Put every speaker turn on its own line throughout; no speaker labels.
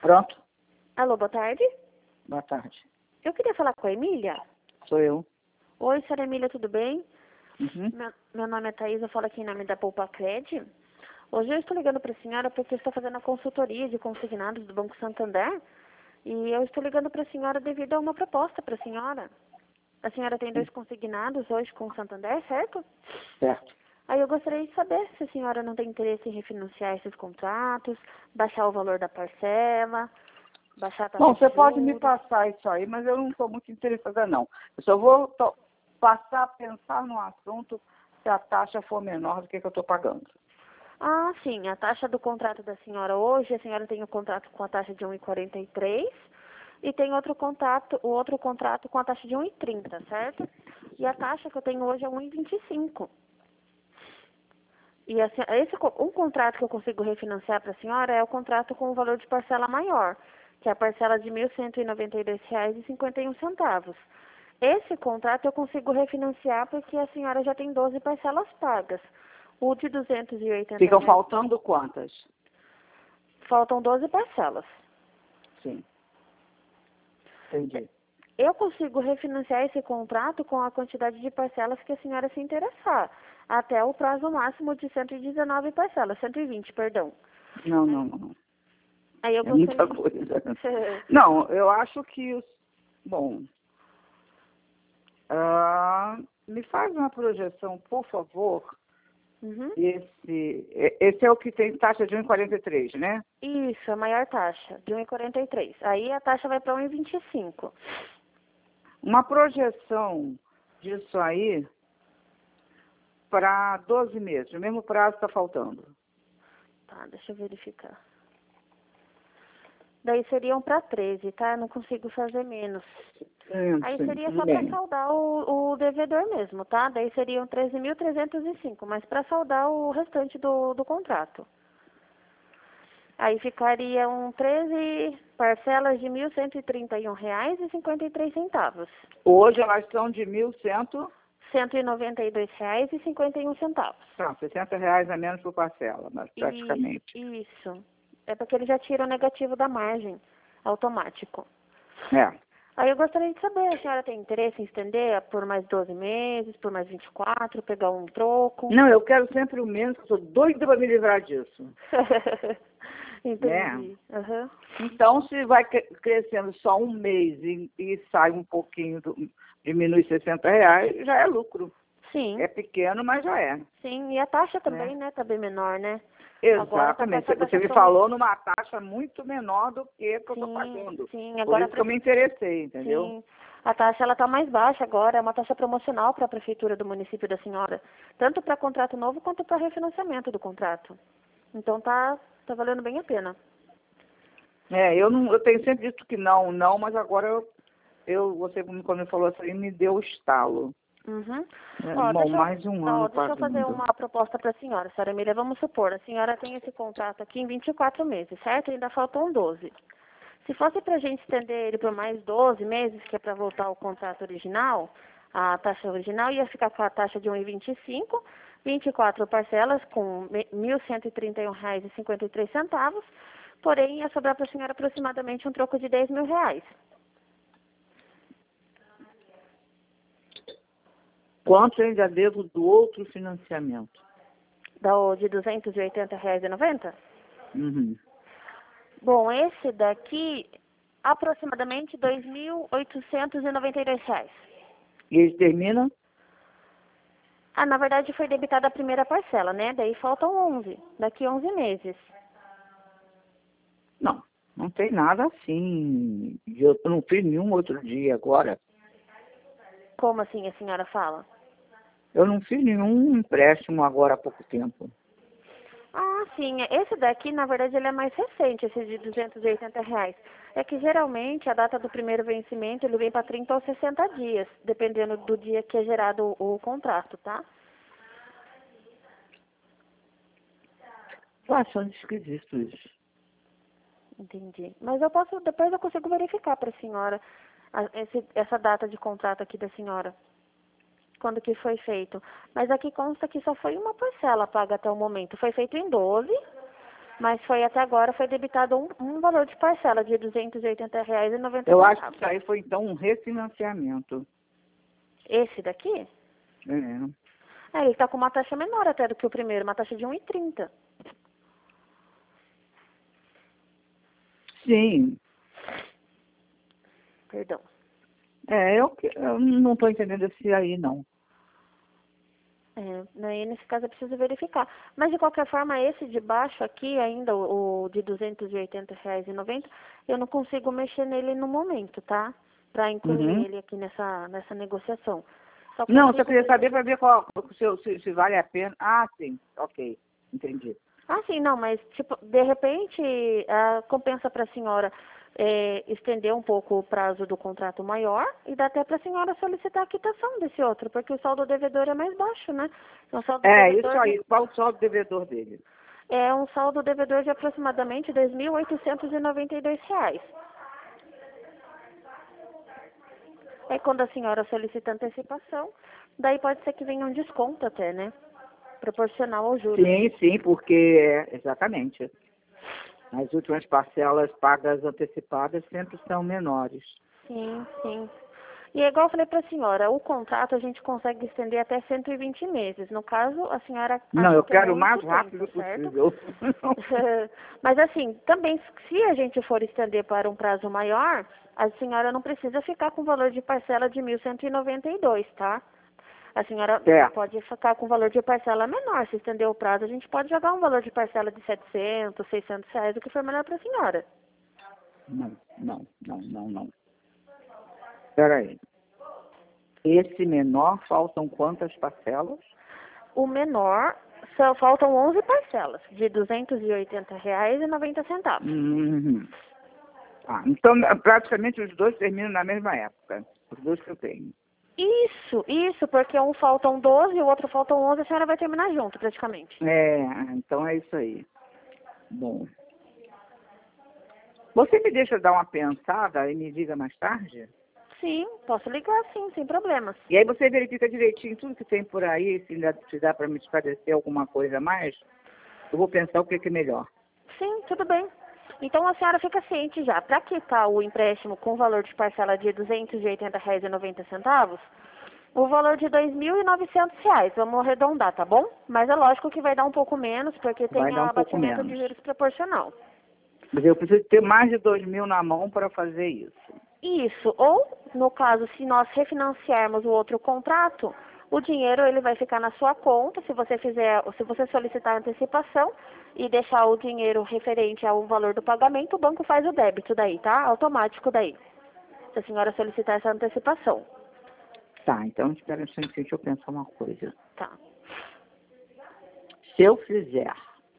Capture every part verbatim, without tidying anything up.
Pronto.
Alô, boa tarde.
Boa tarde.
Eu queria falar com a Emília.
Sou eu.
Oi, senhora Emília, tudo bem?
Uhum.
Meu, meu nome é Thaís, eu falo aqui em nome da Poupa Cred. Hoje eu estou ligando para a senhora porque eu estou fazendo a consultoria de consignados do Banco Santander. E eu estou ligando para a senhora devido a uma proposta para a senhora. A senhora tem dois consignados hoje com o Santander, certo?
Certo.
Aí eu gostaria de saber se a senhora não tem interesse em refinanciar esses contratos, baixar o valor da parcela, baixar a taxa
Bom,
de
você pode me
juros.
passar isso aí, mas eu não estou muito interessada, não. Eu só vou to- passar a pensar no assunto se a taxa for menor do que, que eu estou pagando.
Ah, sim, a taxa do contrato da senhora hoje, a senhora tem o contrato com a taxa de um vírgula quarenta e três e tem outro contrato, o outro contrato com a taxa de um vírgula trinta, certo? E a taxa que eu tenho hoje é um vírgula vinte e cinco. E assim, esse, co- um contrato que eu consigo refinanciar para a senhora é o contrato com o valor de parcela maior, que é a parcela de mil cento e noventa e dois reais e cinquenta e um centavos. Esse contrato eu consigo refinanciar porque a senhora já tem doze parcelas pagas. O de duzentos e oitenta
Ficam
reais,
faltando quantas?
faltam doze parcelas.
Sim. Entendi.
Eu consigo refinanciar esse contrato com a quantidade de parcelas que a senhora se interessar, até o prazo máximo de cento e dezenove parcelas, cento e vinte, perdão.
Não, não, não.
Aí eu
É muita
gostaria...
coisa. Não, eu acho que... os- Bom... ah, me faz uma projeção, por favor.
Uhum.
Esse, esse é o que tem taxa de um vírgula quarenta e três, né?
Isso, a maior taxa, de um vírgula quarenta e três. Aí a taxa vai para um vírgula vinte e cinco.
Uma projeção disso aí para doze meses. O mesmo prazo está faltando.
Tá, deixa eu verificar. Daí seriam para treze, tá? Eu não consigo fazer menos.
Sim,
Aí
sim,
seria
tudo
só para
bem.
saldar o, o devedor mesmo, tá? Daí seriam treze mil trezentos e cinco, mas para saldar o restante do, do contrato. Aí ficariam treze parcelas de mil cento e trinta e um reais e cinquenta e três centavos.
Hoje elas são de mil e cem,
cento e noventa e dois reais e cinquenta e um centavos.
tá, sessenta reais a menos por parcela, mas
Isso,
praticamente.
isso. É porque ele já tira o negativo da margem, automático.
É.
Aí eu gostaria de saber, a senhora tem interesse em estender por mais doze meses, por mais vinte e quatro, pegar um troco?
Não, eu quero sempre o menos, eu estou doida para me livrar disso.
Entendi. Aham.
Então, se vai cre- crescendo só um mês e, e sai um pouquinho, do, diminui sessenta reais, já é lucro.
Sim,
É pequeno, mas já é.
sim. E a taxa
Né?
também, né, tá bem menor, né? Agora tá com
Exatamente.
essa
Você
taxa
me
promo...
falou numa taxa muito menor do que que eu estou
Sim,
pagando.
sim.
Por
Agora, a
isso que eu
pre-
me interessei, entendeu?
sim. A taxa, ela tá mais baixa agora. É uma taxa promocional para a prefeitura do município da senhora. Tanto para contrato novo quanto para refinanciamento do contrato. Então tá, tá valendo bem a pena.
É, eu não, eu tenho sempre dito que não, não, mas agora eu, eu você quando me falou assim, me deu o estalo.
Uhum.
É,
Ó,
bom,
deixa eu,
mais um
ó,
ano
deixa eu fazer
pagando.
uma proposta para a senhora, senhora Emília. Vamos supor, a senhora tem esse contrato aqui em vinte e quatro meses, certo? Ainda faltam doze. Se fosse para a gente estender ele por mais doze meses, que é para voltar ao contrato original, a taxa original ia ficar com a taxa de um vírgula vinte e cinco, vinte e quatro parcelas com mil cento e trinta e um reais e cinquenta e três centavos, porém ia sobrar para a senhora aproximadamente um troco de dez mil reais.
Quanto eu ainda devo do outro financiamento?
Da o de duzentos e oitenta reais e noventa?
Uhum.
Bom, esse daqui, aproximadamente dois mil oitocentos e noventa e dois reais.
E ele termina?
Ah, na verdade foi debitada a primeira parcela, né? Daí faltam onze, daqui onze meses.
Não, não tem nada assim. Eu não fiz nenhum outro dia agora.
Como assim a senhora fala?
Eu não fiz nenhum empréstimo agora há pouco tempo.
Ah, sim. Esse daqui, na verdade, ele é mais recente, esse de duzentos e oitenta reais. É que geralmente a data do primeiro vencimento ele vem para trinta ou sessenta dias, dependendo do dia que é gerado o, o contrato, tá?
Tô achando esquisito isso.
Entendi. Mas eu posso, depois eu consigo verificar para a senhora a- esse- essa data de contrato aqui da senhora. Quando que foi feito. Mas aqui consta que só foi uma parcela paga até o momento. Foi feito em doze, Mas foi até agora, foi debitado um, um valor de parcela de duzentos e oitenta reais e noventa
Eu
centavos.
acho que isso aí foi então um refinanciamento.
Esse daqui?
É.
É, ele está com uma taxa menor até do que o primeiro, uma taxa de um e trinta.
Sim.
Perdão.
É, eu, que- eu não estou entendendo esse aí, não.
É, aí nesse caso eu preciso verificar. Mas de qualquer forma, esse de baixo aqui, ainda, o, o de duzentos e oitenta reais e noventa, eu não consigo mexer nele no momento, tá? Para incluir
Uhum.
ele aqui nessa, nessa negociação. Só
Não,
consigo
só queria
mesmo-
saber para ver qual, se, se, se vale a pena. Ah, sim, ok, entendi.
Ah, sim, não, mas, tipo, de repente, ah, compensa para a senhora é, estender um pouco o prazo do contrato maior e dá até para a senhora solicitar a quitação desse outro, porque o saldo devedor é mais baixo, né? O saldo
É,
devedor
isso
de-
aí. Qual o saldo devedor dele?
é um saldo devedor de aproximadamente dois mil oitocentos e noventa e dois reais. Aí quando a senhora solicita antecipação, daí pode ser que venha um desconto até, né? Proporcional ao juros.
Sim, sim, porque, exatamente, as últimas parcelas pagas antecipadas sempre são menores.
Sim, sim. E é igual eu falei para a senhora, o contrato a gente consegue estender até cento e vinte meses. No caso, a senhora
Não,
acha
eu
que é
quero o
muito
mais
tempo,
rápido
certo?
possível.
Mas assim, também se a gente for estender para um prazo maior, a senhora não precisa ficar com o valor de parcela de mil cento e noventa e dois, tá? A senhora
Certo.
pode ficar com o valor de parcela menor. Se estender o prazo, a gente pode jogar um valor de parcela de setecentos, seiscentos reais, o que for melhor para a senhora.
Não, não, não, não, não. Espera aí. Esse menor, faltam quantas parcelas?
O menor, só faltam onze parcelas, de duzentos e oitenta reais e noventa centavos.
Uhum. Ah, então, praticamente os dois terminam na mesma época. Os dois que eu tenho.
Isso, isso, porque um faltam doze e o outro faltam onze, a senhora vai terminar junto, praticamente.
É, então é isso aí. Bom. Você me deixa dar uma pensada e me diga mais tarde?
Sim, posso ligar sim, sem problemas.
E aí você verifica direitinho tudo que tem por aí, se dá, se dá para me esclarecer alguma coisa a mais, eu vou pensar o que que é melhor.
Sim, tudo bem. Então a senhora fica ciente já, para quitar o empréstimo com valor de parcela de duzentos e oitenta reais e noventa centavos, o valor de dois mil e novecentos reais, vamos arredondar, tá bom? Mas é lógico que vai dar um pouco menos, porque tem
Vai dar um pouco
abatimento de
menos.
juros proporcional.
Mas eu preciso ter mais de dois mil na mão para fazer isso.
Isso, ou no caso, se nós refinanciarmos o outro contrato, o dinheiro ele vai ficar na sua conta, se você fizer, se você solicitar antecipação e deixar o dinheiro referente ao valor do pagamento, o banco faz o débito daí, tá? Automático daí. Se a senhora solicitar essa antecipação.
Tá, então espera um instantinho, deixa eu pensar uma coisa.
Tá.
Se eu fizer,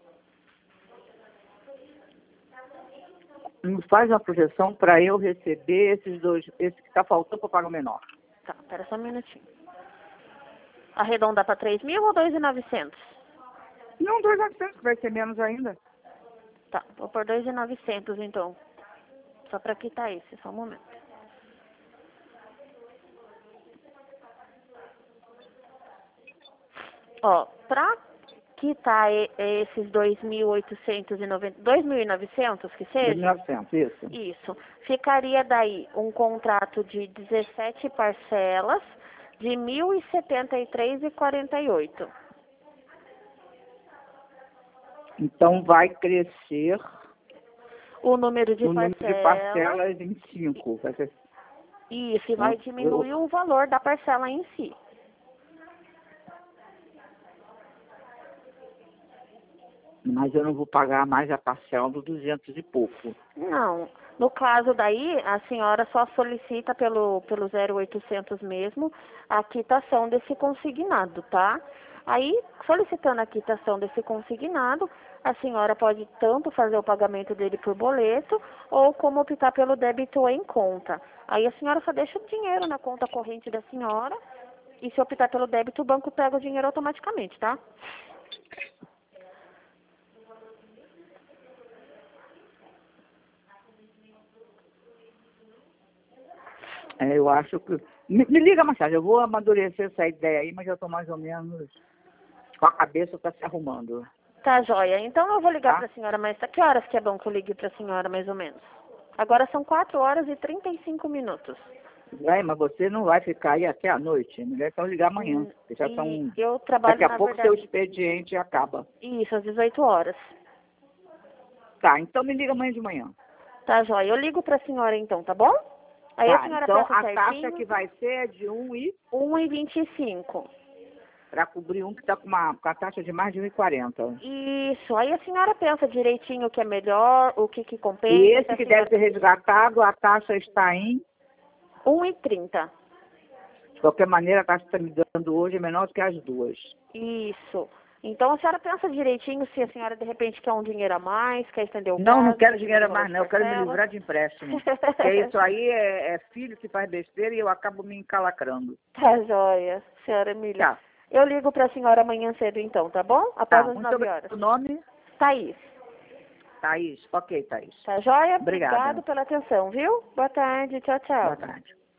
me faz uma projeção para eu receber esses dois, esse que está faltando para pagar o menor.
Tá, espera só um minutinho. Arredondar para três mil ou dois mil e novecentos?
Não, dois mil e novecentos, que vai ser menos ainda.
Tá, vou por dois mil e novecentos então. Só para quitar esse, só um momento. Ó, pra quitar e- esses dois mil oitocentos e noventa, dois mil e novecentos que
dois mil
seja,
e novecentos, isso.
isso, ficaria daí um contrato de dezessete parcelas de mil e setenta e três e quarenta e oito.
Então vai crescer
O número de
o número de
parcelas,
parcelas em cinco. Vai ser,
isso, e vai
né?
diminuir
Eu-
o valor da parcela em si.
mas eu não vou pagar mais a parcela do duzentos e pouco.
Não. No caso daí, a senhora só solicita pelo, pelo zero oitocentos mesmo a quitação desse consignado, tá? Aí, solicitando a quitação desse consignado, a senhora pode tanto fazer o pagamento dele por boleto ou como optar pelo débito em conta. Aí a senhora só deixa o dinheiro na conta corrente da senhora e se optar pelo débito, o banco pega o dinheiro automaticamente, tá?
É, eu acho que... Me, me liga mais tarde, eu vou amadurecer essa ideia aí, mas já estou mais ou menos com a cabeça está se arrumando.
Tá, joia. Então eu vou ligar
Tá?
para a senhora mais... Que horas que é bom que eu ligue para a senhora, mais ou menos? Agora são quatro horas e trinta e cinco minutos.
Vai, mas você não vai ficar aí até a noite. É melhor então ligar amanhã.
Hum,
Porque já
e
estão...
eu trabalho,
Daqui a
na
pouco
verdade...
seu expediente acaba.
Isso, às dezoito horas.
Tá, então me liga amanhã de manhã.
Tá, joia. Eu ligo para a senhora então, tá bom? Aí a
Tá,
senhora
então
pensa
a taxa
certinho.
que vai ser é de um e...
um e vinte e cinco.
Para cobrir um que está com uma, com a taxa de mais de um e quarenta.
Isso. Aí a senhora pensa direitinho o que é melhor, o que que compensa.
E
se
esse
a
que
senhora...
deve ser resgatado, a taxa está em...
um e trinta.
De qualquer maneira, a taxa que está me dando hoje é menor do que as duas.
Isso. Então a senhora pensa direitinho se a senhora de repente quer um dinheiro a mais, quer estender o
Não,
prazo,
não quero
quer
dinheiro a
diminuir
mais,
o
não. Eu quero me
parcelas.
livrar de empréstimo. Porque isso aí é, é filho que faz besteira e eu acabo me encalacrando.
Tá, joia, senhora Emília.
Tá,
Eu ligo para a senhora amanhã cedo então, tá bom? Após
tá.
as
Muito
nove
obrigado.
horas.
O nome?
Thaís.
Thaís. Ok, Thaís.
Tá joia?
Obrigada.
Obrigado pela atenção, viu? Boa tarde, tchau, tchau.
Boa tarde.